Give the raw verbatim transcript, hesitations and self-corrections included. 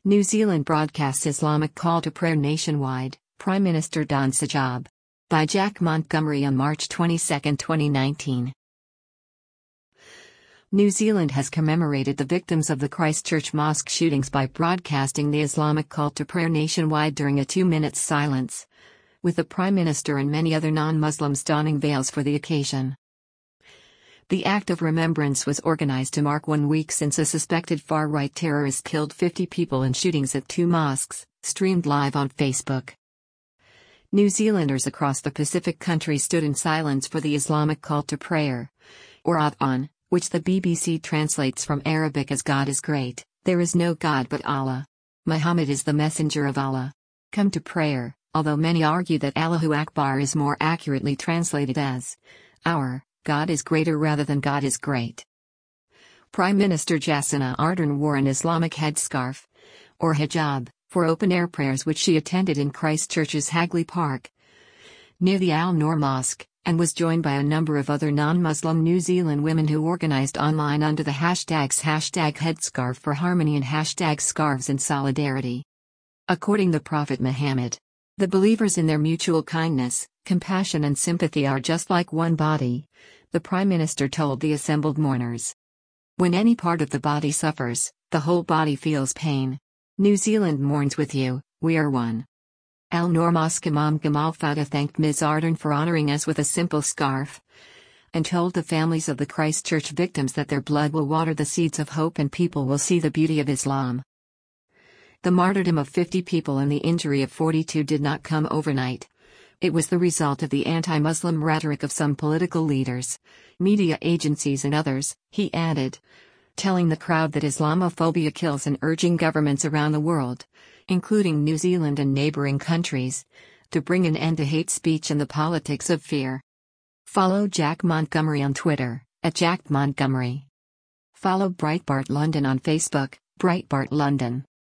New Zealand broadcasts Islamic call to prayer nationwide, Prime Minister dons hijab. By Jack Montgomery on March twenty-second, twenty nineteen. New Zealand has commemorated the victims of the Christchurch mosque shootings by broadcasting the Islamic call to prayer nationwide during a two-minute silence, with the Prime Minister and many other non-Muslims donning veils for the occasion. The act of remembrance was organized to mark one week since a suspected far-right terrorist killed fifty people in shootings at two mosques, streamed live on Facebook. New Zealanders across the Pacific country stood in silence for the Islamic call to prayer, or Adhan, which the B B C translates from Arabic as God is great, there is no God but Allah. Muhammad is the messenger of Allah. Come to prayer, although many argue that Allahu Akbar is more accurately translated as Our God is greater rather than God is great. Prime Minister Jacinda Ardern wore an Islamic headscarf, or hijab, for open-air prayers which she attended in Christchurch's Hagley Park, near the Al Noor Mosque, and was joined by a number of other non-Muslim New Zealand women who organized online under the hashtags hashtag headscarf for harmony and hashtag scarves in solidarity. According to Prophet Muhammad, the believers in their mutual kindness, compassion and sympathy are just like one body, the Prime Minister told the assembled mourners. When any part of the body suffers, the whole body feels pain. New Zealand mourns with you, we are one. Al Noor Mosque Imam Gamal Fada thanked Miz Ardern for honoring us with a simple scarf, and told the families of the Christchurch victims that their blood will water the seeds of hope and people will see the beauty of Islam. The martyrdom of fifty people and the injury of forty-two did not come overnight. It was the result of the anti-Muslim rhetoric of some political leaders, media agencies and others, he added, telling the crowd that Islamophobia kills and urging governments around the world, including New Zealand and neighboring countries, to bring an end to hate speech and the politics of fear. Follow Jack Montgomery on Twitter, at Jack Montgomery. Follow Breitbart London on Facebook, Breitbart London.